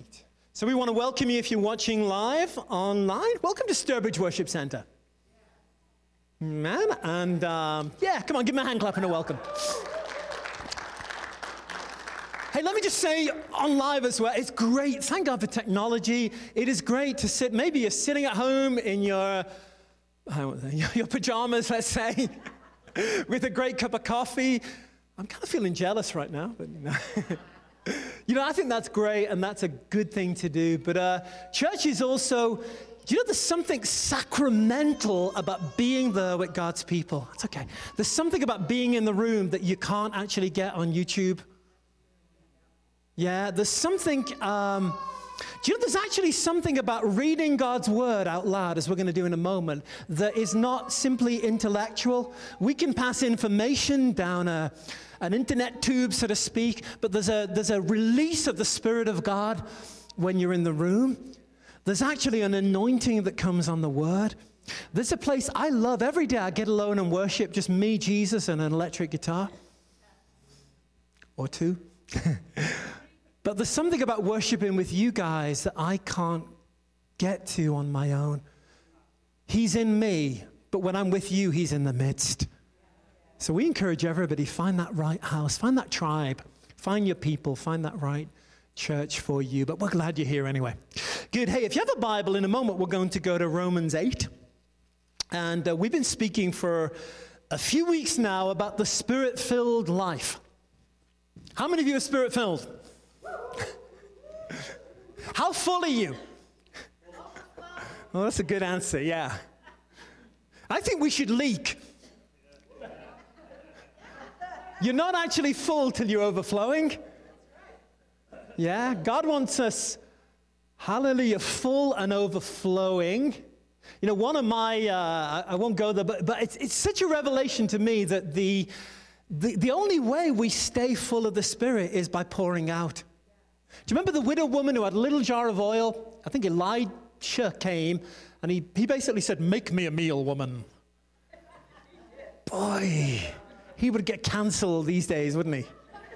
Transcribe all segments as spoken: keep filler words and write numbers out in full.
right. So we want to welcome you if you're watching live online. Welcome to Sturbridge Worship Center. Man, and um, yeah, come on, give me a hand clap and a welcome. Hey, let me just say on live as well, it's great. Thank God for technology. It is great to sit, maybe you're sitting at home in your, your pajamas, let's say, with a great cup of coffee. I'm kind of feeling jealous right now, but you know. You know, I think that's great, and that's a good thing to do. But uh, church is also, do you know there's something sacramental about being there with God's people? It's okay. There's something about being in the room that you can't actually get on YouTube. Yeah, there's something, um, do you know there's actually something about reading God's word out loud, as we're going to do in a moment, that is not simply intellectual. We can pass information down a... an internet tube, so to speak, but there's a, there's a release of the Spirit of God when you're in the room. There's actually an anointing that comes on the Word. There's a place I love. Every day I get alone and worship, just me, Jesus, and an electric guitar. Or two. But there's something about worshiping with you guys that I can't get to on my own. He's in me, but when I'm with you, He's in the midst. So we encourage everybody, find that right house, find that tribe, find your people, find that right church for you. But we're glad you're here anyway. Good. Hey, if you have a Bible, in a moment we're going to go to Romans eight. And uh, we've been speaking for a few weeks now about the Spirit-filled life. How many of you are Spirit-filled? How full are you? Well, that's a good answer, yeah. I think we should leak. You're not actually full till you're overflowing. Yeah, God wants us, hallelujah, full and overflowing. You know, one of my, uh, I won't go there, but, but it's, it's such a revelation to me that the, the, the only way we stay full of the Spirit is by pouring out. Do you remember the widow woman who had a little jar of oil? I think Elisha came, and he, he basically said, "Make me a meal, woman." Boy. He would get canceled these days, wouldn't he?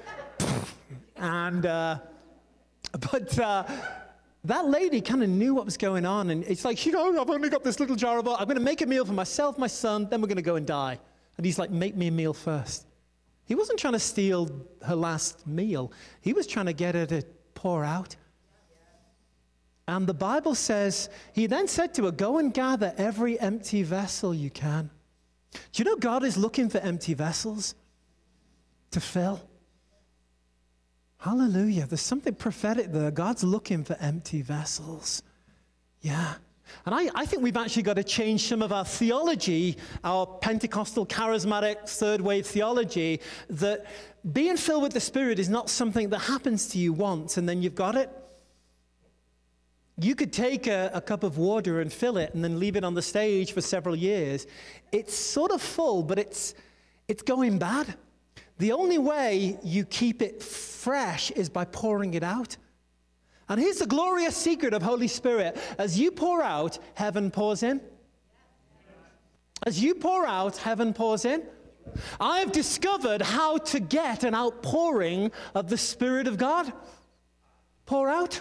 and, uh, but uh, that lady kind of knew what was going on. And it's like, you know, I've only got this little jar of oil. I'm going to make a meal for myself, my son, then we're going to go and die. And he's like, make me a meal first. He wasn't trying to steal her last meal. He was trying to get her to pour out. And the Bible says, he then said to her, go and gather every empty vessel you can. Do you know God is looking for empty vessels to fill? Hallelujah. There's something prophetic there. God's looking for empty vessels. Yeah. And I, I think we've actually got to change some of our theology, our Pentecostal, charismatic, third wave theology, that being filled with the Spirit is not something that happens to you once and then you've got it. You could take a, a cup of water and fill it and then leave it on the stage for several years. It's sort of full, but it's, it's going bad. The only way you keep it fresh is by pouring it out. And here's the glorious secret of Holy Spirit. As you pour out, heaven pours in. As you pour out, heaven pours in. I've discovered how to get an outpouring of the Spirit of God. Pour out.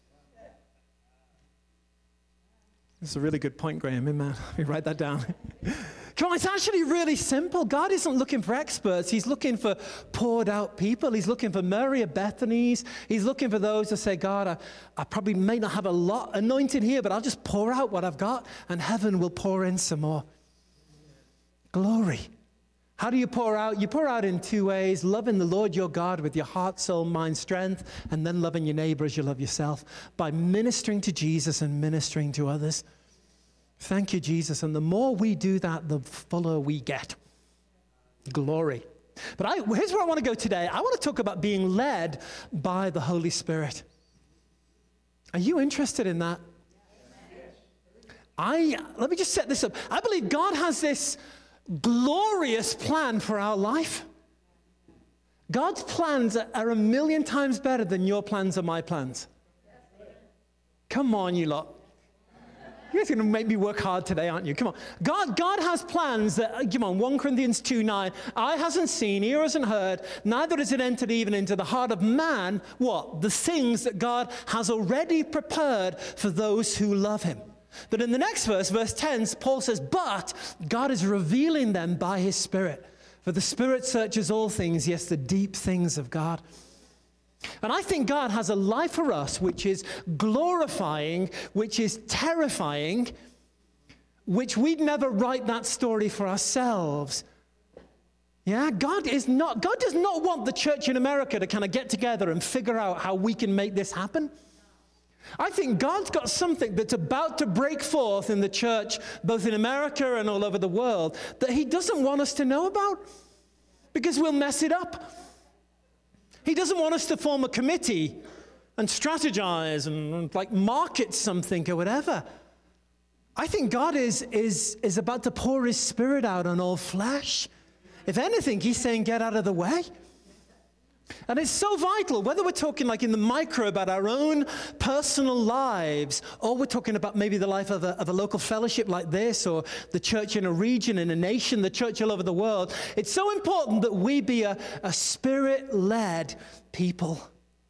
That's a really good point, Graham. Amen. Let me write that down. Come on, it's actually really simple. God isn't looking for experts. He's looking for poured out people. He's looking for Mary of Bethany's. He's looking for those that say, God, I, I probably may not have a lot anointed here, but I'll just pour out what I've got, and heaven will pour in some more. Glory. How do you pour out? You pour out in two ways: loving the Lord your God with your heart, soul, mind, strength, and then loving your neighbor as you love yourself by ministering to Jesus and ministering to others. Thank you, Jesus. And the more we do that, the fuller we get. Glory. But I, here's where I want to go today. I want to talk about being led by the Holy Spirit. Are you interested in that? I, let me just set this up. I believe God has this glorious plan for our life. God's plans are a million times better than your plans or my plans. Come on, you lot. You guys are going to make me work hard today, aren't you? Come on. God, God has plans that, come on, First Corinthians two nine, eye hasn't seen, ear hasn't heard, neither has it entered even into the heart of man, what? The things that God has already prepared for those who love him. But in the next verse, verse ten, Paul says, but God is revealing them by his Spirit. For the Spirit searches all things, yes, the deep things of God. And I think God has a life for us which is glorifying, which is terrifying, which we'd never write that story for ourselves. Yeah, God is not, God does not want the church in America to kind of get together and figure out how we can make this happen. I think God's got something that's about to break forth in the church, both in America and all over the world, that he doesn't want us to know about because we'll mess it up. He doesn't want us to form a committee and strategize and, and like market something or whatever. I think God is, is, is about to pour his Spirit out on all flesh. If anything, he's saying, get out of the way. And it's so vital, whether we're talking like in the micro about our own personal lives, or we're talking about maybe the life of a, of a local fellowship like this, or the church in a region, in a nation, the church all over the world. It's so important that we be a, a Spirit-led people.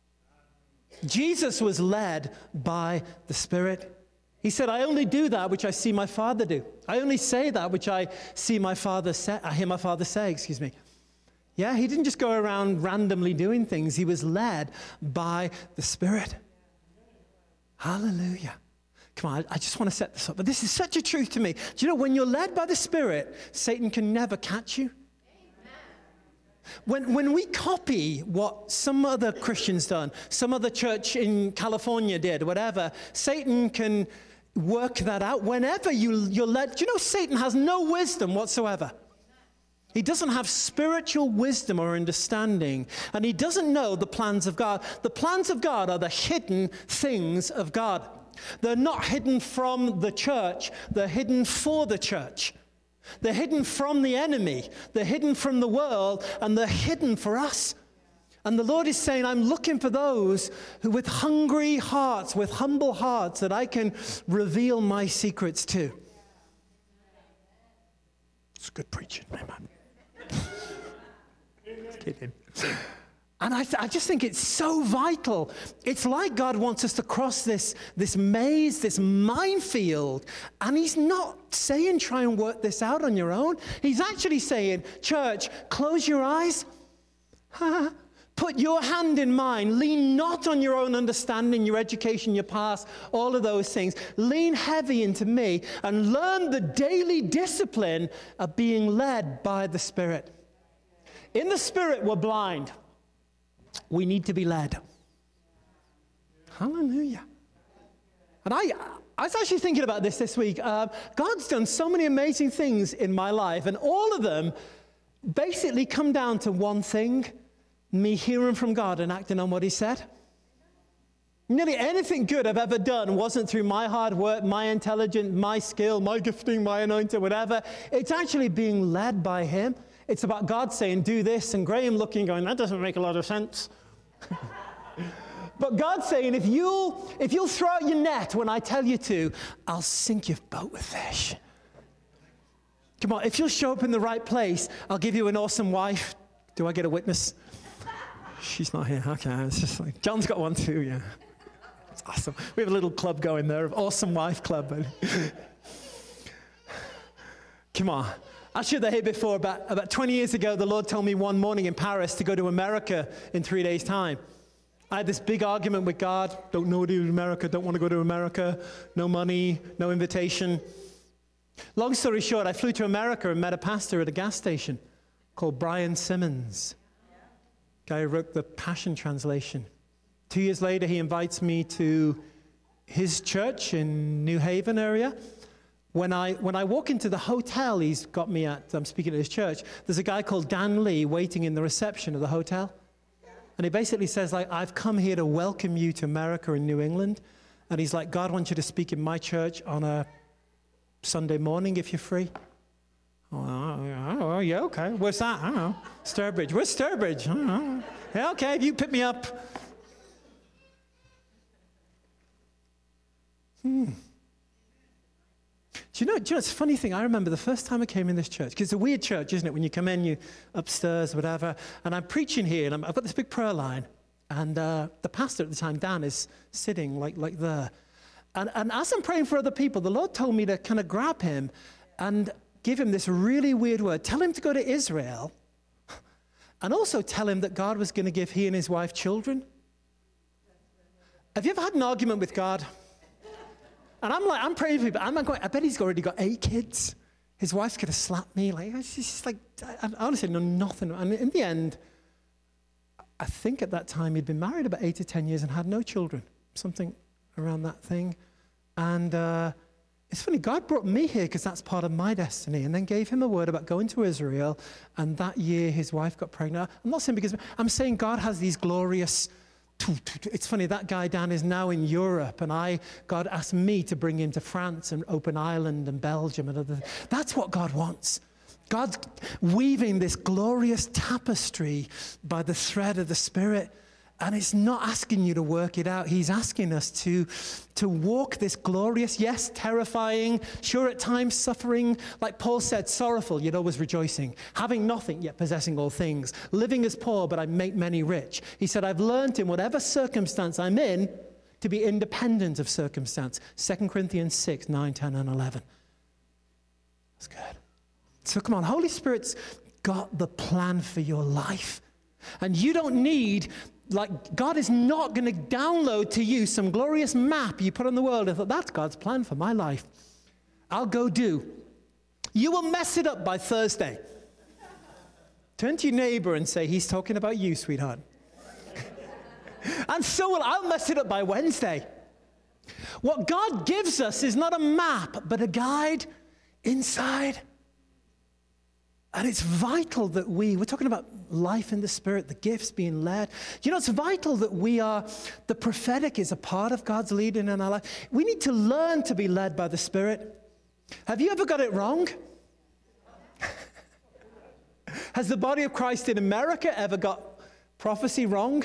Jesus was led by the Spirit. He said, I only do that which I see my Father do. I only say that which I see my Father say, I hear my Father say, excuse me. Yeah, he didn't just go around randomly doing things. He was led by the Spirit. Hallelujah. Come on, I just want to set this up. But this is such a truth to me. Do you know, when you're led by the Spirit, Satan can never catch you. When, when we copy what some other Christians done, some other church in California did, whatever, Satan can work that out whenever you, you're led. Do you know Satan has no wisdom whatsoever? He doesn't have spiritual wisdom or understanding, and he doesn't know the plans of God. The plans of God are the hidden things of God. They're not hidden from the church. They're hidden for the church. They're hidden from the enemy. They're hidden from the world, and they're hidden for us. And the Lord is saying, I'm looking for those who with hungry hearts, with humble hearts, that I can reveal my secrets to. It's good preaching, amen. Kidding. And I, th- I just think it's so vital. It's like God wants us to cross this, this maze, this minefield. And he's not saying try and work this out on your own. He's actually saying, church, close your eyes. Put your hand in mine. Lean not on your own understanding, your education, your past, all of those things. Lean heavy into me and learn the daily discipline of being led by the Spirit. In the Spirit, we're blind. We need to be led. Hallelujah. And I, I was actually thinking about this this week. Uh, God's done so many amazing things in my life, and all of them basically come down to one thing: me hearing from God and acting on what he said. Nearly anything good I've ever done wasn't through my hard work, my intelligence, my skill, my gifting, my anointing, whatever. It's actually being led by him. It's about God saying, do this, and Graham looking, going, that doesn't make a lot of sense. But God's saying, if you'll, if you'll throw out your net when I tell you to, I'll sink your boat with fish. Come on, if you'll show up in the right place, I'll give you an awesome wife. Do I get a witness? She's not here. Okay, it's just like, John's got one too, yeah. It's awesome. We have a little club going there, Awesome Wife Club. Come on. I shared that here before. About, about twenty years ago, the Lord told me one morning in Paris to go to America in three days' time. I had this big argument with God. Don't know to America, don't want to go to America. No money, no invitation. Long story short, I flew to America and met a pastor at a gas station called Brian Simmons. Guy who wrote the Passion Translation. Two years later, he invites me to his church in New Haven area. When I, when I walk into the hotel he's got me at, I'm speaking at his church, there's a guy called Dan Lee waiting in the reception of the hotel. And he basically says, like, I've come here to welcome you to America and New England. And he's like, God wants you to speak in my church on a Sunday morning if you're free. Oh, oh, yeah, okay. Where's that? I don't know. Sturbridge. Where's Sturbridge? I don't know. Yeah, okay, if you pick me up. Hmm. Do you know, do you know, it's a funny thing. I remember the first time I came in this church, because it's a weird church, isn't it? When you come in, you upstairs, whatever, and I'm preaching here, and I'm, I've got this big prayer line, and uh, the pastor at the time, Dan, is sitting like, like there. And, and as I'm praying for other people, the Lord told me to kind of grab him and give him this really weird word. Tell him to go to Israel, and also tell him that God was going to give he and his wife children. Have you ever had an argument with God? And I'm like, I'm praying for people. I'm going, I bet he's already got eight kids. His wife's going to slap me. Like, it's just like, I honestly know nothing. And in the end, I think at that time he'd been married about eight to ten years and had no children. Something around that thing. And uh, it's funny, God brought me here because that's part of my destiny, and then gave him a word about going to Israel. And that year his wife got pregnant. I'm not saying because, I'm saying God has these glorious, it's funny, that guy Dan is now in Europe, and I, God asked me to bring him to France and open Ireland and Belgium and other. That's what God wants. God's weaving this glorious tapestry by the thread of the Spirit, and it's not asking you to work it out. He's asking us to, to walk this glorious, yes, terrifying, sure at times suffering, like Paul said, sorrowful, yet always rejoicing, having nothing, yet possessing all things, living as poor, but I make many rich. He said, I've learned in whatever circumstance I'm in to be independent of circumstance. Second Corinthians six, nine, ten, and eleven. That's good. So come on, Holy Spirit's got the plan for your life. And you don't need, like, God is not going to download to you some glorious map you put on the world and thought, that's God's plan for my life. I'll go do. You will mess it up by Thursday. Turn to your neighbor and say, he's talking about you, sweetheart. And so will I'll mess it up by Wednesday. What God gives us is not a map, but a guide inside. And it's vital that we, we're talking about life in the Spirit, the gifts being led. You know, it's vital that we are, the prophetic is a part of God's leading in our life. We need to learn to be led by the Spirit. Have you ever got it wrong? Has the body of Christ in America ever got prophecy wrong?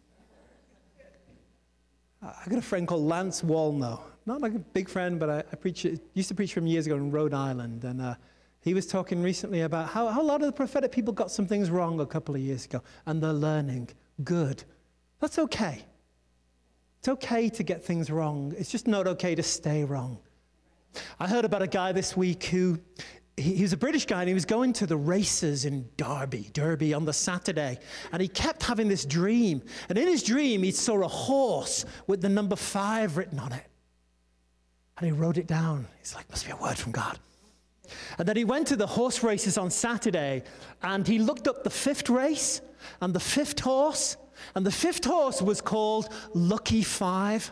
I got a friend called Lance Wallno. Not like a big friend, but I, I preach, used to preach from years ago in Rhode Island. And uh, he was talking recently about how, how a lot of the prophetic people got some things wrong a couple of years ago, and they're learning. Good. That's okay. It's okay to get things wrong. It's just not okay to stay wrong. I heard about a guy this week who, he, he was a British guy, and he was going to the races in Derby, Derby on the Saturday, and he kept having this dream. And in his dream, he saw a horse with the number five written on it. And he wrote it down. He's like, must be a word from God. And then he went to the horse races on Saturday, and he looked up the fifth race and the fifth horse, and the fifth horse was called Lucky Five.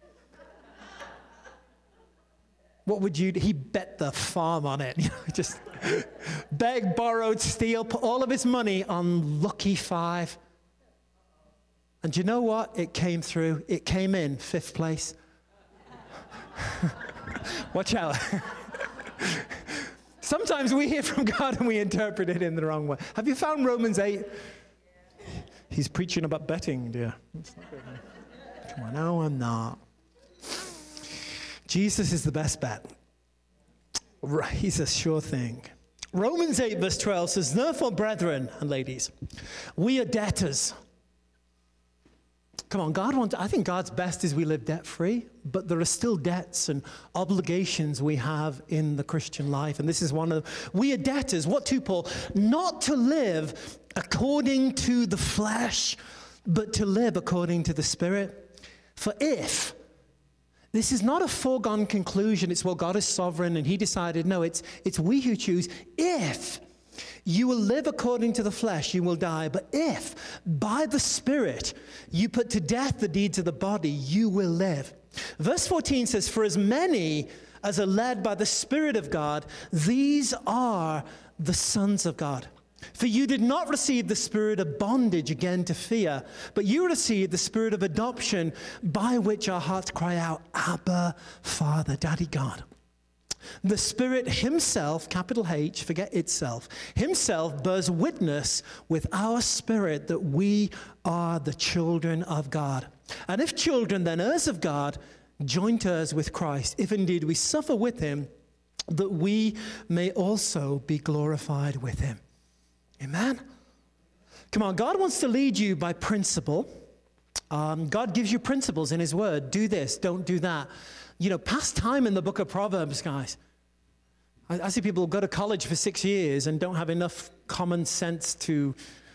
What would you do? He bet the farm on it. You know, just begged, borrowed, steal, put all of his money on Lucky Five. And you know what? It came through. It came in fifth place. Watch out. Sometimes we hear from God and we interpret it in the wrong way. Have you found Romans eight? He's preaching about betting, dear. Come on, no, I'm not. Jesus is the best bet. Right, he's a sure thing. Romans eight verse twelve says, therefore, brethren and ladies, we are debtors. Come on, God wants, I think God's best is we live debt-free, but there are still debts and obligations we have in the Christian life. And this is one of them. We are debtors. What to, Paul? Not to live according to the flesh, but to live according to the Spirit. For if, this is not a foregone conclusion, it's, well, God is sovereign and he decided, no, it's, it's we who choose. If you will live according to the flesh, you will die. But if by the Spirit you put to death the deeds of the body, you will live. Verse fourteen says, for as many as are led by the Spirit of God, these are the sons of God. For you did not receive the spirit of bondage again to fear, but you received the spirit of adoption, by which our hearts cry out, Abba, Father, Daddy God. The Spirit himself, capital H, forget itself, himself bears witness with our spirit that we are the children of God. And if children, then heirs of God, joint heirs with Christ, if indeed we suffer with him, that we may also be glorified with him. Amen? Come on, God wants to lead you by principle. Um, God gives you principles in his word. Do this, don't do that. You know, pass time in the book of Proverbs, guys. I, I see people go to college for six years and don't have enough common sense to...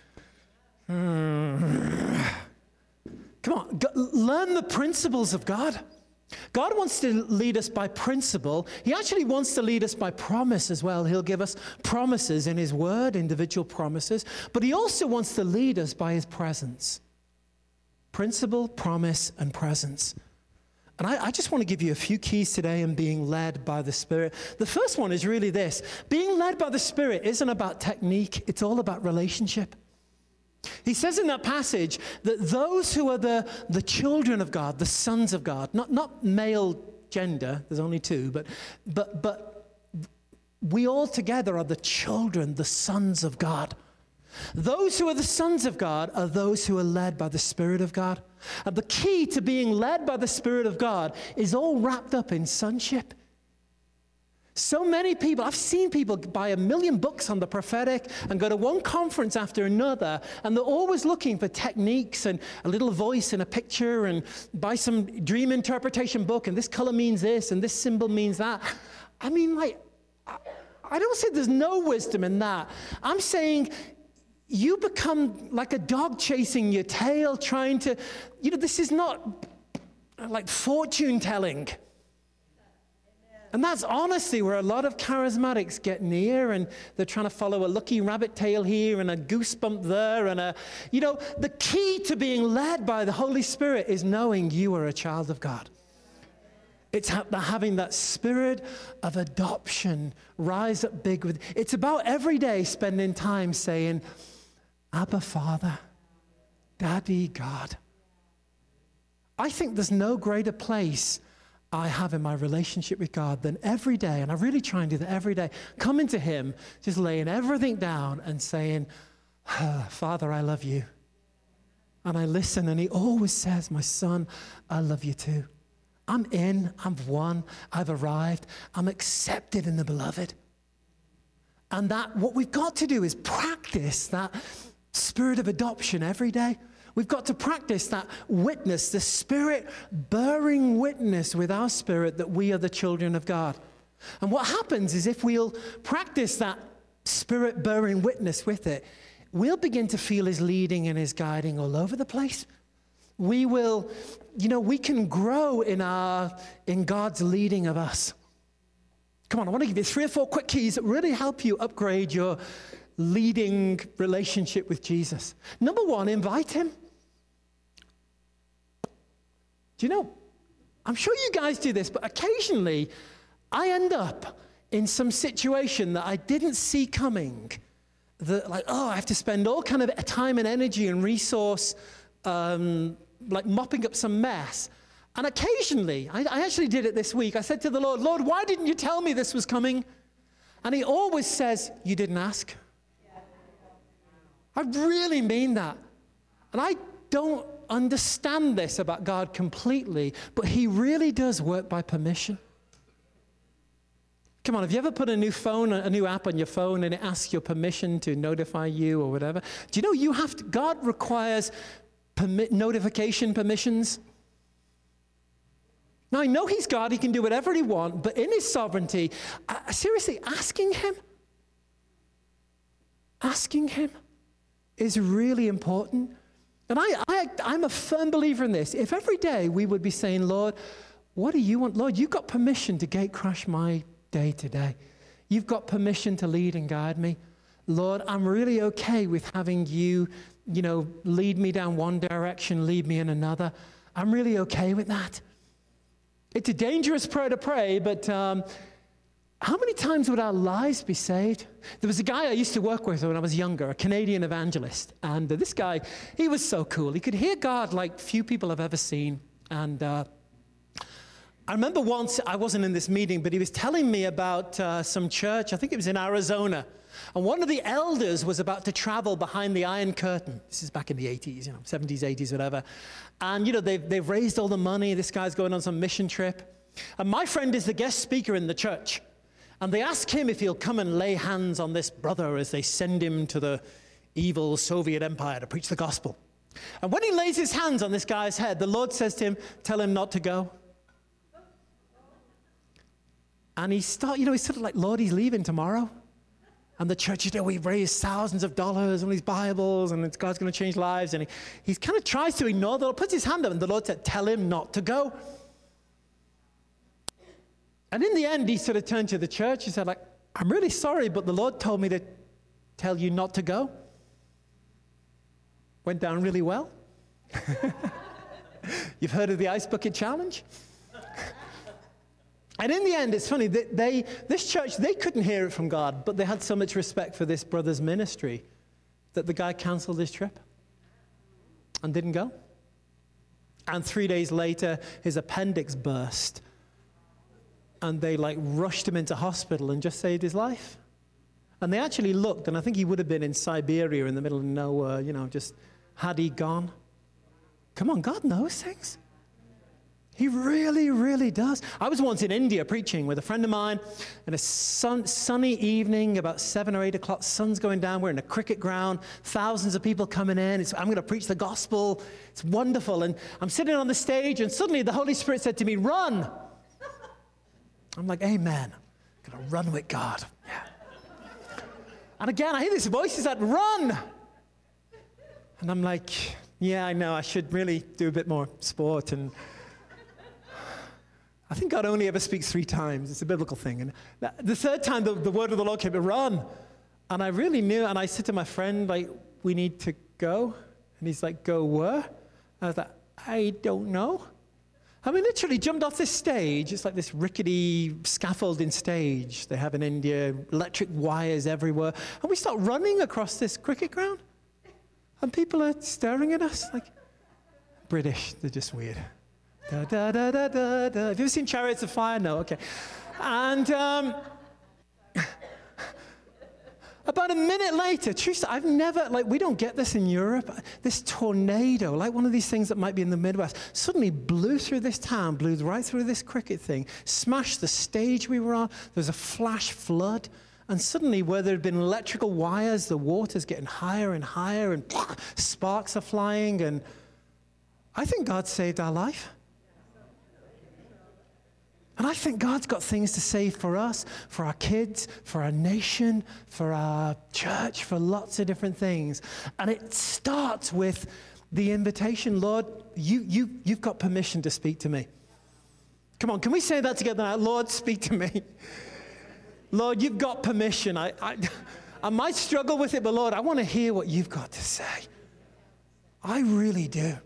Hmm. Come on, go, learn the principles of God. God wants to lead us by principle. He actually wants to lead us by promise as well. He'll give us promises in his word, individual promises. But he also wants to lead us by his presence. Principle, promise, and presence. And I, I just want to give you a few keys today in being led by the Spirit. The first one is really this. Being led by the Spirit isn't about technique. It's all about relationship. He says in that passage that those who are the, the children of God, the sons of God, not, not male gender, there's only two, but, but, but we all together are the children, the sons of God. Those who are the sons of God are those who are led by the Spirit of God. And the key to being led by the Spirit of God is all wrapped up in sonship. So many people, I've seen people buy a million books on the prophetic and go to one conference after another, and they're always looking for techniques and a little voice in a picture, and buy some dream interpretation book, and this color means this, and this symbol means that. I mean, like, I don't say there's no wisdom in that. I'm saying you become like a dog chasing your tail, trying to, you know, this is not like fortune telling. And that's honestly where a lot of charismatics get near, and they're trying to follow a lucky rabbit tail here and a goosebump there. And a, you know, the key to being led by the Holy Spirit is knowing you are a child of God. It's ha- having that spirit of adoption rise up big. With, it's about every day spending time saying, Abba, Father, Daddy, God. I think there's no greater place I have in my relationship with God than every day, and I really try and do that every day, coming to him, just laying everything down and saying, oh, Father, I love you. And I listen, and he always says, my son, I love you too. I'm in, I'm one, I've arrived, I'm accepted in the beloved. And that, what we've got to do is practice that spirit of adoption every day. We've got to practice that witness, the Spirit bearing witness with our spirit that we are the children of God. And what happens is if we'll practice that Spirit bearing witness with it, we'll begin to feel his leading and his guiding all over the place. We will, you know, we can grow in our, in God's leading of us. Come on, I want to give you three or four quick keys that really help you upgrade your leading relationship with Jesus. Number one, invite him. Do you know, I'm sure you guys do this, but occasionally I end up in some situation that I didn't see coming. That, like, oh, I have to spend all kind of time and energy and resource, um, like mopping up some mess. And occasionally, I, I actually did it this week. I said to the Lord, Lord, why didn't you tell me this was coming? And he always says, you didn't ask. I really mean that. And I don't understand this about God completely, but he really does work by permission. Come on, have you ever put a new phone, a new app on your phone, and it asks your permission to notify you or whatever? Do you know you have to, God requires permi- notification permissions? Now, I know he's God, he can do whatever he wants, but in his sovereignty, uh, seriously, asking him, asking him is really important. And I, I, I'm a firm believer in this. If every day we would be saying, Lord, what do you want? Lord, you've got permission to gate crash my day today. You've got permission to lead and guide me. Lord, I'm really okay with having you, you know, lead me down one direction, lead me in another. I'm really okay with that. It's a dangerous prayer to pray, but um, how many times would our lives be saved? There was a guy I used to work with when I was younger, a Canadian evangelist. And uh, this guy, he was so cool. He could hear God like few people have ever seen. And uh, I remember once, I wasn't in this meeting, but he was telling me about uh, some church, I think it was in Arizona. And one of the elders was about to travel behind the Iron Curtain. This is back in the eighties, you know, seventies, eighties, whatever. And, you know, they've, they've raised all the money. This guy's going on some mission trip. And my friend is the guest speaker in the church. And they ask him if he'll come and lay hands on this brother as they send him to the evil Soviet Empire to preach the gospel. And when he lays his hands on this guy's head, the Lord says to him, tell him not to go. And he start, you know, he's sort of like, Lord, he's leaving tomorrow. And the church, you know, we raised thousands of dollars on these Bibles, and it's, God's going to change lives. And he, he kind of tries to ignore the Lord, puts his hand up, and the Lord said, tell him not to go. And in the end, he sort of turned to the church. He said, like, I'm really sorry, but the Lord told me to tell you not to go. Went down really well. You've heard of the Ice Bucket Challenge? And in the end, it's funny, they, they, this church, they couldn't hear it from God, but they had so much respect for this brother's ministry that the guy canceled his trip and didn't go. And three days later, his appendix burst. And they like rushed him into hospital and just saved his life. And they actually looked, and I think he would have been in Siberia in the middle of nowhere, you know, just had he gone. Come on, God knows things. He really, really does. I was once in India preaching with a friend of mine, and a sun, sunny evening, about seven or eight o'clock, sun's going down. We're in a cricket ground, thousands of people coming in. It's, I'm going to preach the gospel. It's wonderful. And I'm sitting on the stage, and suddenly the Holy Spirit said to me, run. I'm like, amen. I'm going to run with God. Yeah. And again, I hear this voice that said, run. And I'm like, yeah, I know. I should really do a bit more sport. And I think God only ever speaks three times. It's a biblical thing. And the third time, the, the word of the Lord came to run. And I really knew, and I said to my friend, like, we need to go. And he's like, go where? And I was like, I don't know. I mean, literally jumped off this stage. It's like this rickety scaffolding stage they have in India, electric wires everywhere. And we start running across this cricket ground. And people are staring at us like, British, they're just weird. Da, da, da, da, da, da. Have you ever seen Chariots of Fire? No, okay. And um, about a minute later, Teresa, I've never, like, we don't get this in Europe. This tornado, like one of these things that might be in the Midwest, suddenly blew through this town, blew right through this cricket thing, smashed the stage we were on. There was a flash flood. And suddenly, where there had been electrical wires, the water's getting higher and higher, and sparks are flying. And I think God saved our life. And I think God's got things to say for us, for our kids, for our nation, for our church, for lots of different things. And it starts with the invitation, Lord, you, you, you've got permission to speak to me. Come on, can we say that together now? Lord, speak to me. Lord, you've got permission. I, I, I might struggle with it, but Lord, I want to hear what you've got to say. I really do.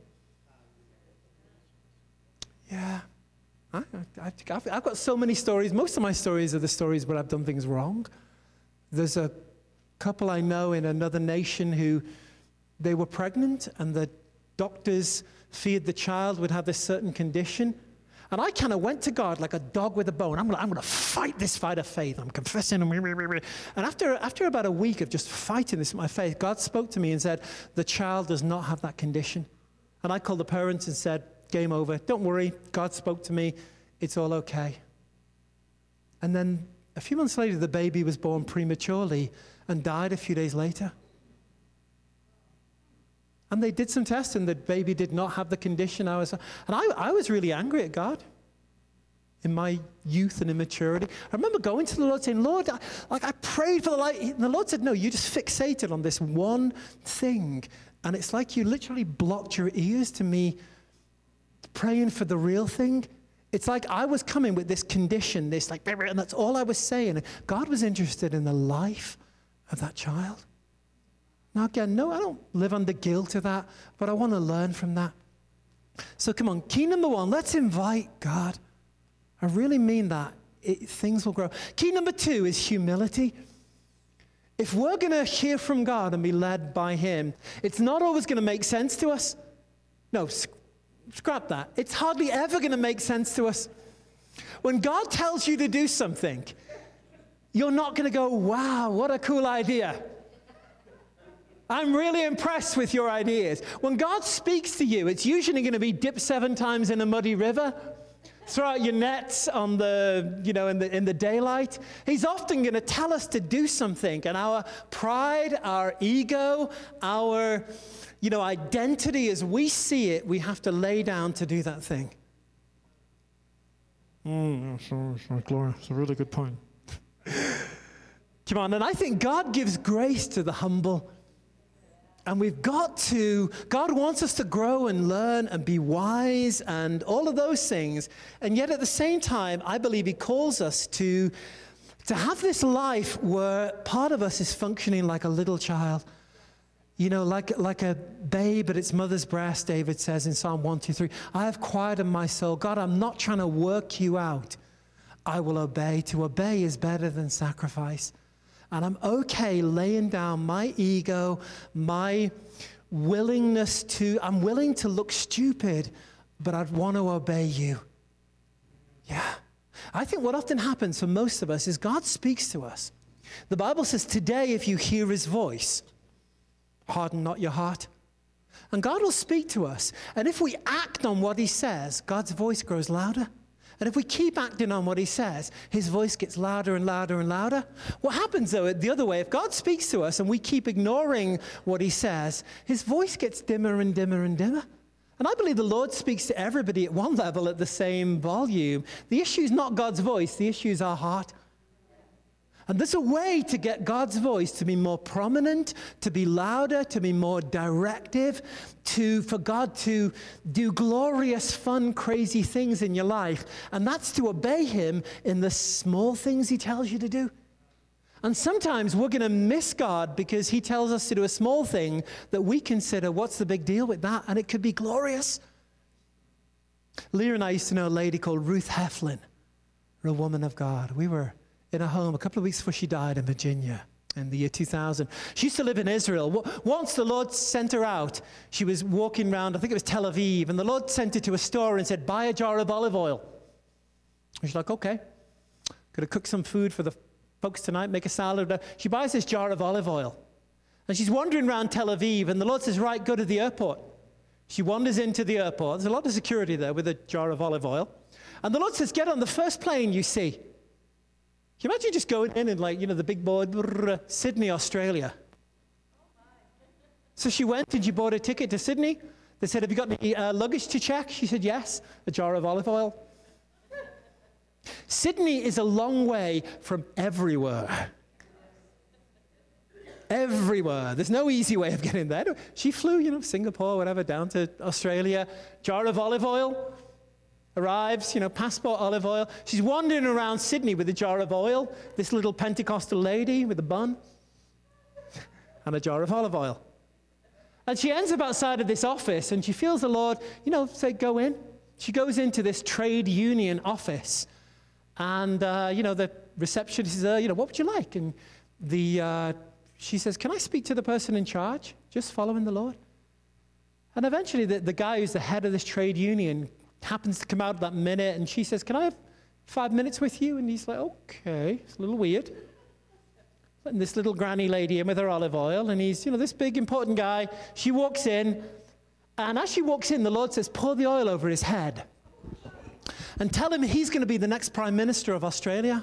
Yeah. I, I, I've, I've got so many stories. Most of my stories are the stories where I've done things wrong. There's a couple I know in another nation who, they were pregnant, and the doctors feared the child would have this certain condition. And I kind of went to God like a dog with a bone. I'm going I'm to fight this fight of faith. I'm confessing. And after, after about a week of just fighting this with my faith, God spoke to me and said, the child does not have that condition. And I called the parents and said, game over. Don't worry. God spoke to me. It's all okay. And then a few months later, the baby was born prematurely and died a few days later. And they did some tests, and the baby did not have the condition. I was, and I, I was really angry at God in my youth and immaturity. I remember going to the Lord saying, Lord, I, like I prayed for the light. And the Lord said, no, you just fixated on this one thing. And it's like you literally blocked your ears to me praying for the real thing. It's like I was coming with this condition, this like, and that's all I was saying. God was interested in the life of that child. Now again, no, I don't live under guilt of that, but I want to learn from that. So come on, key number one, let's invite God. I really mean that. It, things will grow. Key number two is humility. If we're going to hear from God and be led by him, it's not always going to make sense to us. No, scrap that. It's hardly ever going to make sense to us. When God tells you to do something, you're not going to go, wow, what a cool idea. I'm really impressed with your ideas. When God speaks to you, it's usually going to be dip seven times in a muddy river, throw out your nets on the, you know, in the, in the daylight. He's often going to tell us to do something. And our pride, our ego, our, you know, identity as we see it, we have to lay down to do that thing. Mm, sorry, sorry, Gloria. It's a really good point. Come on. And I think God gives grace to the humble. And we've got to, God wants us to grow and learn and be wise and all of those things. And yet at the same time, I believe he calls us to, to have this life where part of us is functioning like a little child. You know, like, like a babe at its mother's breast, David says in Psalm one, two, three. I have quieted my soul. God, I'm not trying to work you out. I will obey. To obey is better than sacrifice. And I'm okay laying down my ego, my willingness to, I'm willing to look stupid, but I'd want to obey you. Yeah. I think what often happens for most of us is God speaks to us. The Bible says, today, if you hear his voice, harden not your heart. And God will speak to us. And if we act on what he says, God's voice grows louder. And if we keep acting on what he says, his voice gets louder and louder and louder. What happens, though, the other way, if God speaks to us and we keep ignoring what he says, his voice gets dimmer and dimmer and dimmer. And I believe the Lord speaks to everybody at one level at the same volume. The issue is not God's voice. The issue is our heart. And there's a way to get God's voice to be more prominent, to be louder, to be more directive, to, for God to do glorious, fun, crazy things in your life. And that's to obey him in the small things he tells you to do. And sometimes we're going to miss God because he tells us to do a small thing that we consider, what's the big deal with that? And it could be glorious. Leah and I used to know a lady called Ruth Heflin, a woman of God. We were in a home a couple of weeks before she died in Virginia in the year two thousand. She used to live in Israel. Once the Lord sent her out, she was walking around, I think it was Tel Aviv, and the Lord sent her to a store and said, buy a jar of olive oil. And she's like, okay. Going to cook some food for the folks tonight, make a salad. She buys this jar of olive oil. And she's wandering around Tel Aviv, and the Lord says, right, go to the airport. She wanders into the airport. There's a lot of security there with a jar of olive oil. And the Lord says, get on the first plane you see. Can you imagine just going in and, like, you know, the big board, brrr, Sydney, Australia? So she went and she bought a ticket to Sydney. They said, have you got any uh, luggage to check? She said, yes, a jar of olive oil. Sydney is a long way from everywhere. Everywhere. There's no easy way of getting there. She flew, you know, Singapore, whatever, down to Australia. Jar of olive oil. Arrives, you know, passport olive oil. She's wandering around Sydney with a jar of oil, this little Pentecostal lady with a bun and a jar of olive oil. And she ends up outside of this office and she feels the Lord, you know, say, go in. She goes into this trade union office and, uh, you know, the receptionist is there, you know, what would you like? And the, uh, she says, can I speak to the person in charge? Just following the Lord. And eventually the, the guy who's the head of this trade union happens to come out at that minute, and she says, can I have five minutes with you? And he's like, okay, it's a little weird. And this little granny lady in with her olive oil, and he's, you know, this big important guy. She walks in, and as she walks in, the Lord says, pour the oil over his head and tell him he's going to be the next Prime Minister of Australia.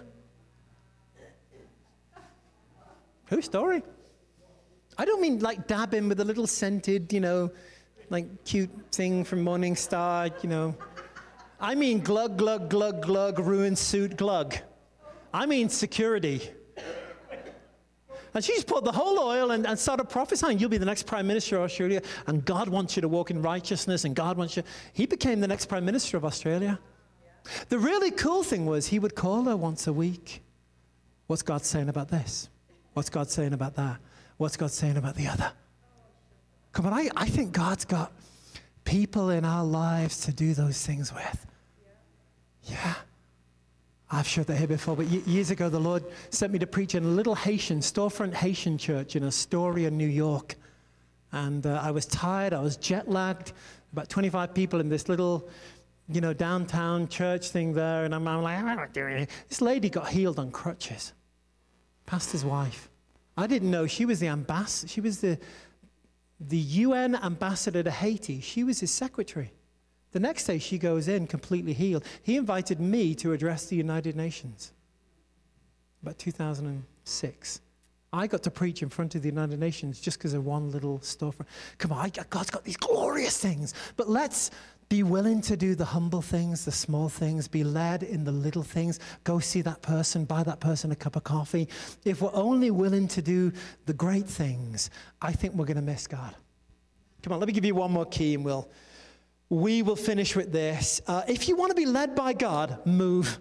True story. I don't mean like dab him with a little scented, you know, like cute thing from Morning Star, you know. I mean glug, glug, glug, glug, ruined suit glug. I mean security. And she just poured the whole oil and, and started prophesying, you'll be the next Prime Minister of Australia, and God wants you to walk in righteousness, and God wants you. He became the next Prime Minister of Australia. The really cool thing was he would call her once a week. What's God saying about this? What's God saying about that? What's God saying about the other? Come on, I, I think God's got people in our lives to do those things with. Yeah. I've shared that here before, but years ago, the Lord sent me to preach in a little Haitian, storefront Haitian church in Astoria, New York. And uh, I was tired, I was jet lagged, about twenty-five people in this little, you know, downtown church thing there. And I'm, I'm like, I'm not doing it. This lady got healed on crutches. Pastor's wife. I didn't know she was the ambassador. She was the, the U N ambassador to Haiti. She was his secretary. The next day, she goes in completely healed. He invited me to address the United Nations about two thousand six. I got to preach in front of the United Nations just because of one little storefront. Come on, God's got these glorious things. But let's be willing to do the humble things, the small things, be led in the little things. Go see that person, buy that person a cup of coffee. If we're only willing to do the great things, I think we're going to miss God. Come on, let me give you one more key and we'll, we will finish with this. Uh, if you want to be led by God, move.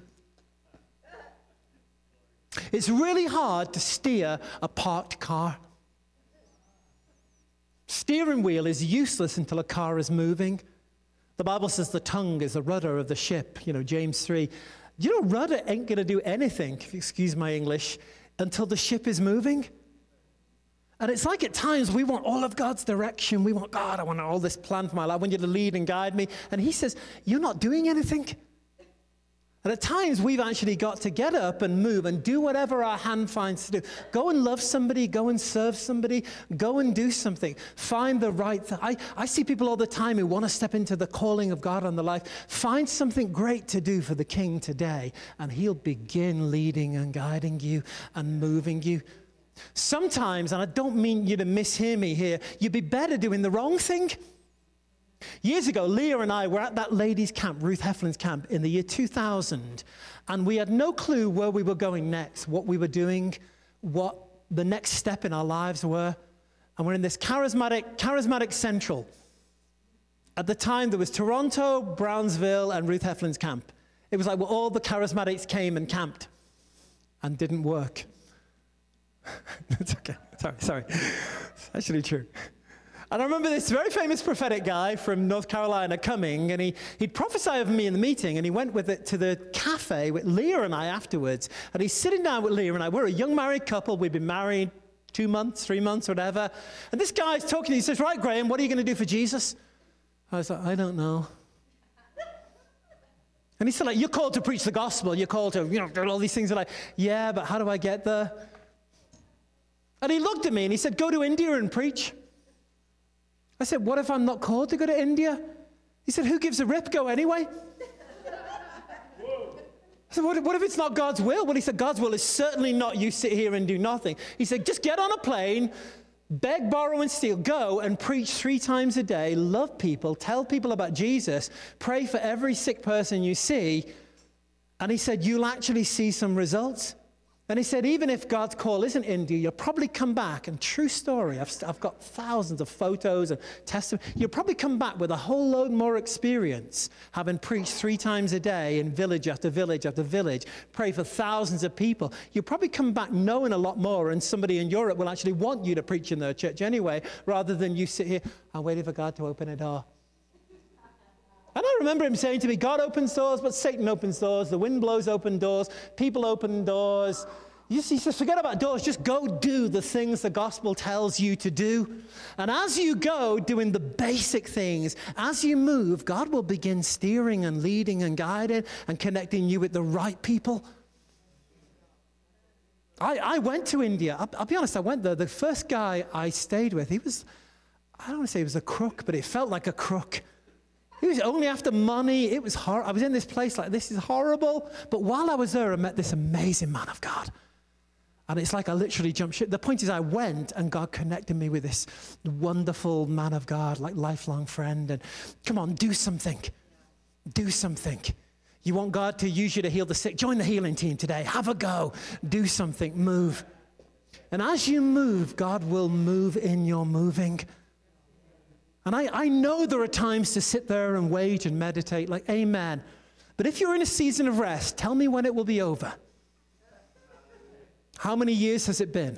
It's really hard to steer a parked car. Steering wheel is useless until a car is moving. The Bible says the tongue is the rudder of the ship, you know, James three. You know, rudder ain't going to do anything, if you excuse my English, until the ship is moving. And it's like at times we want all of God's direction. We want, God, I want all this plan for my life. I want you to lead and guide me. And he says, you're not doing anything. And at times, we've actually got to get up and move and do whatever our hand finds to do. Go and love somebody. Go and serve somebody. Go and do something. Find the right thing. I, I see people all the time who want to step into the calling of God on their life. Find something great to do for the King today, and he'll begin leading and guiding you and moving you. Sometimes, and I don't mean you to mishear me here, you'd be better doing the wrong thing. Years ago, Leah and I were at that ladies' camp, Ruth Heflin's camp, in the year two thousand, and we had no clue where we were going next, what we were doing, what the next step in our lives were. And we're in this charismatic, charismatic central. At the time, there was Toronto, Brownsville, and Ruth Heflin's camp. It was like well, all the charismatics came and camped and didn't work. It's okay. Sorry, sorry. It's actually true. And I remember this very famous prophetic guy from North Carolina coming, and he, he'd prophesy over me in the meeting, and he went with it to the cafe with Leah and I afterwards. And he's sitting down with Leah and I. We're a young married couple. We've been married two months, three months, whatever. And this guy's talking. He says, right, Graham, what are you going to do for Jesus? I was like, I don't know. And he said, like, you're called to preach the gospel. You're called to, you know, do all these things. I'm like, yeah, but how do I get there? And he looked at me and he said, go to India and preach. I said, what if I'm not called to go to India? He said, who gives a rip? Go anyway. I said, what, what if it's not God's will? Well, he said, God's will is certainly not you sit here and do nothing. He said, just get on a plane, beg, borrow, and steal. Go and preach three times a day, love people, tell people about Jesus, pray for every sick person you see. And he said, you'll actually see some results. And he said, even if God's call isn't India, you'll probably come back, and true story, I've, I've got thousands of photos and testimonies, you'll probably come back with a whole load more experience, having preached three times a day in village after village after village, pray for thousands of people. You'll probably come back knowing a lot more, and somebody in Europe will actually want you to preach in their church anyway, rather than you sit here, I'm waiting for God to open a door. And I remember him saying to me, God opens doors, but Satan opens doors. The wind blows open doors. People open doors. He says, forget about doors. Just go do the things the gospel tells you to do. And as you go doing the basic things, as you move, God will begin steering and leading and guiding and connecting you with the right people. I, I went to India. I'll, I'll be honest, I went there. The first guy I stayed with, he was, I don't want to say he was a crook, but it felt like a crook. He was only after money. It was hor- I was in this place like, this is horrible. But while I was there, I met this amazing man of God. And it's like I literally jumped ship. The point is I went and God connected me with this wonderful man of God, like lifelong friend. And come on, do something. Do something. You want God to use you to heal the sick? Join the healing team today. Have a go. Do something. Move. And as you move, God will move in your moving. And I, I know there are times to sit there and wait and meditate, like, amen. But if you're in a season of rest, tell me when it will be over. How many years has it been?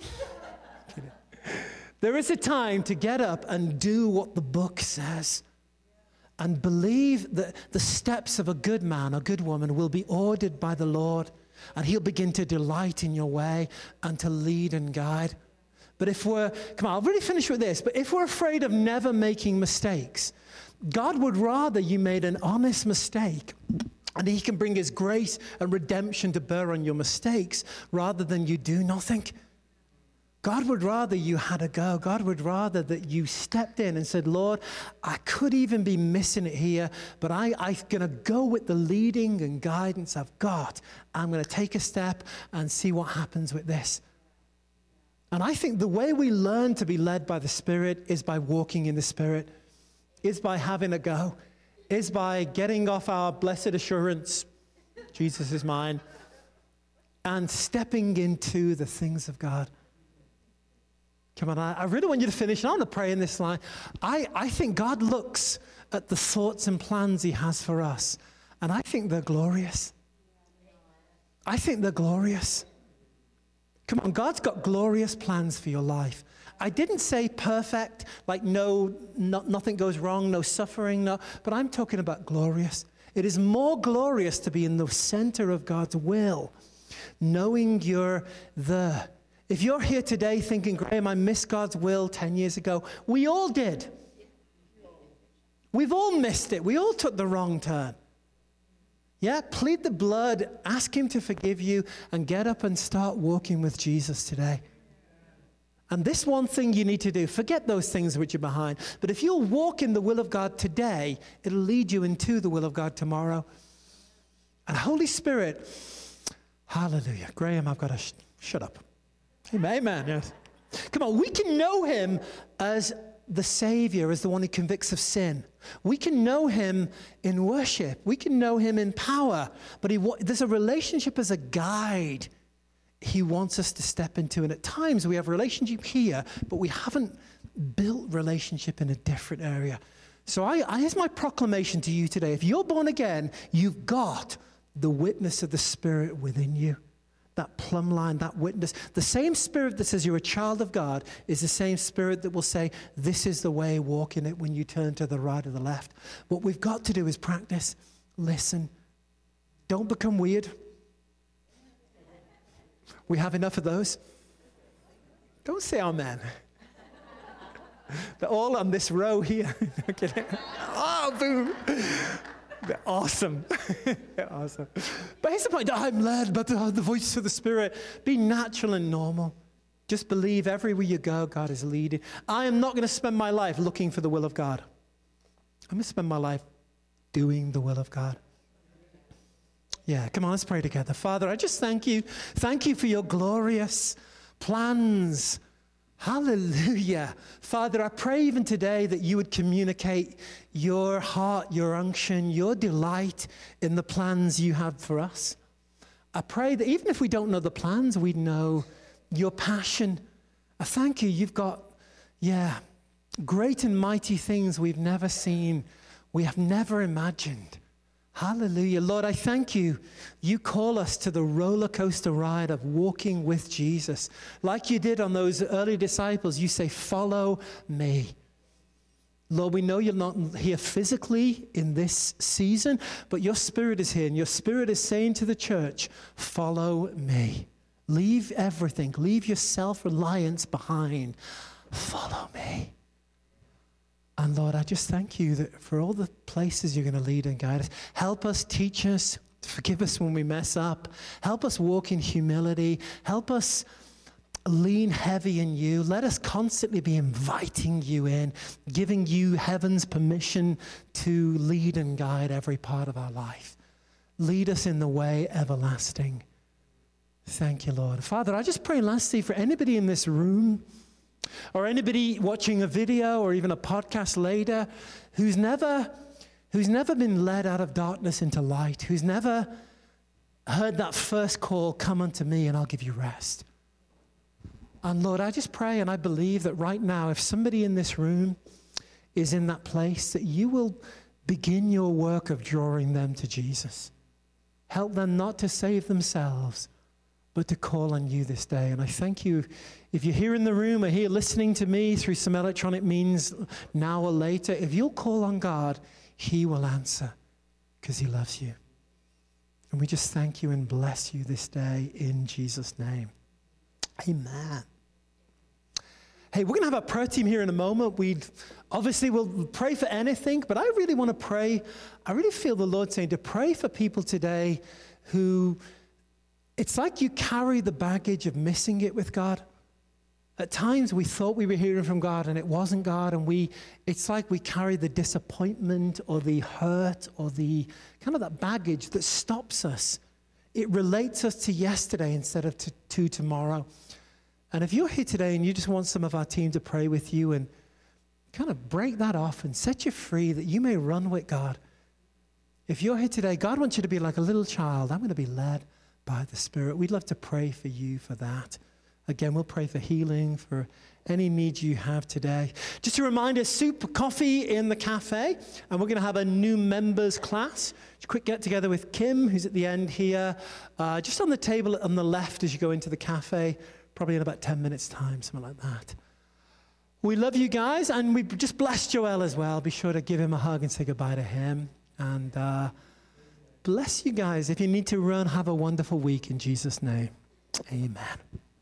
There is a time to get up and do what the book says. And believe that the steps of a good man or good woman will be ordered by the Lord. And he'll begin to delight in your way and to lead and guide. But if we're, come on, I'll really finish with this, but if we're afraid of never making mistakes, God would rather you made an honest mistake, and he can bring his grace and redemption to bear on your mistakes, rather than you do nothing. God would rather you had a go. God would rather that you stepped in and said, Lord, I could even be missing it here, but I, I'm going to go with the leading and guidance I've got. I'm going to take a step and see what happens with this. And I think the way we learn to be led by the Spirit is by walking in the Spirit, is by having a go, is by getting off our blessed assurance, Jesus is mine, and stepping into the things of God. Come on, I, I really want you to finish, and I want to pray in this line. I, I think God looks at the thoughts and plans he has for us, and I think they're glorious. I think they're glorious. Come on, God's got glorious plans for your life. I didn't say perfect, like no, no nothing goes wrong, no suffering, no, but I'm talking about glorious. It is more glorious to be in the center of God's will, knowing you're there. If you're here today thinking, Graham, I missed God's will ten years ago, we all did. We've all missed it. We all took the wrong turn. Yeah, plead the blood, ask him to forgive you, and get up and start walking with Jesus today. And this one thing you need to do, forget those things which are behind. But if you'll walk in the will of God today, it'll lead you into the will of God tomorrow. And Holy Spirit, hallelujah. Graham, I've got to sh- shut up. Amen. Amen. Yes. Come on, we can know him as the Savior, as the one who convicts of sin. We can know him in worship. We can know him in power. But he, there's a relationship as a guide he wants us to step into. And at times we have a relationship here, but we haven't built relationship in a different area. So I, I, here's my proclamation to you today. If you're born again, you've got the witness of the Spirit within you. That plumb line, that witness. The same Spirit that says you're a child of God is the same Spirit that will say, this is the way, walk in it when you turn to the right or the left. What we've got to do is practice, listen. Don't become weird. We have enough of those. Don't say amen. They're all on this row here. Oh, boom. They're awesome. They're awesome. But here's the point. I'm led by the, the voice of the Spirit. Be natural and normal. Just believe everywhere you go, God is leading. I am not going to spend my life looking for the will of God. I'm going to spend my life doing the will of God. Yeah, come on, let's pray together. Father, I just thank you. Thank you for your glorious plans. Hallelujah. Father, I pray even today that you would communicate your heart, your unction, your delight in the plans you have for us. I pray that even if we don't know the plans, we know your passion. I thank you. You've got, yeah, great and mighty things we've never seen, we have never imagined. Hallelujah. Lord, I thank you. You call us to the roller coaster ride of walking with Jesus. Like you did on those early disciples, you say, follow me. Lord, we know you're not here physically in this season, but your Spirit is here, and your Spirit is saying to the church, follow me. Leave everything. Leave your self-reliance behind. Follow me. And Lord, I just thank you that for all the places you're going to lead and guide us. Help us, teach us, forgive us when we mess up. Help us walk in humility. Help us lean heavy in you. Let us constantly be inviting you in, giving you heaven's permission to lead and guide every part of our life. Lead us in the way everlasting. Thank you, Lord. Father, I just pray lastly for anybody in this room or anybody watching a video or even a podcast later who's never, who's never been led out of darkness into light, who's never heard that first call, come unto me and I'll give you rest. And Lord, I just pray and I believe that right now, if somebody in this room is in that place, that you will begin your work of drawing them to Jesus. Help them not to save themselves, but to call on you this day. And I thank you. If you're here in the room or here listening to me through some electronic means now or later, if you'll call on God, he will answer because he loves you. And we just thank you and bless you this day in Jesus' name. Amen. Hey, we're going to have our prayer team here in a moment. We obviously will pray for anything, but I really want to pray. I really feel the Lord saying to pray for people today who, it's like you carry the baggage of missing it with God. At times we thought we were hearing from God and it wasn't God, and we it's like we carry the disappointment or the hurt or the kind of that baggage that stops us. It relates us to yesterday instead of to, to tomorrow. And if you're here today and you just want some of our team to pray with you and kind of break that off and set you free that you may run with God. If you're here today, God wants you to be like a little child. I'm going to be led by the Spirit. We'd love to pray for you for that. Again, we'll pray for healing, for any needs you have today. Just a reminder, soup, coffee in the cafe, and we're going to have a new members class. Just a quick get together with Kim, who's at the end here, uh, just on the table on the left as you go into the cafe, probably in about ten minutes' time, something like that. We love you guys, and we just blessed Joel as well. Be sure to give him a hug and say goodbye to him. And uh, bless you guys. If you need to run, have a wonderful week in Jesus' name. Amen.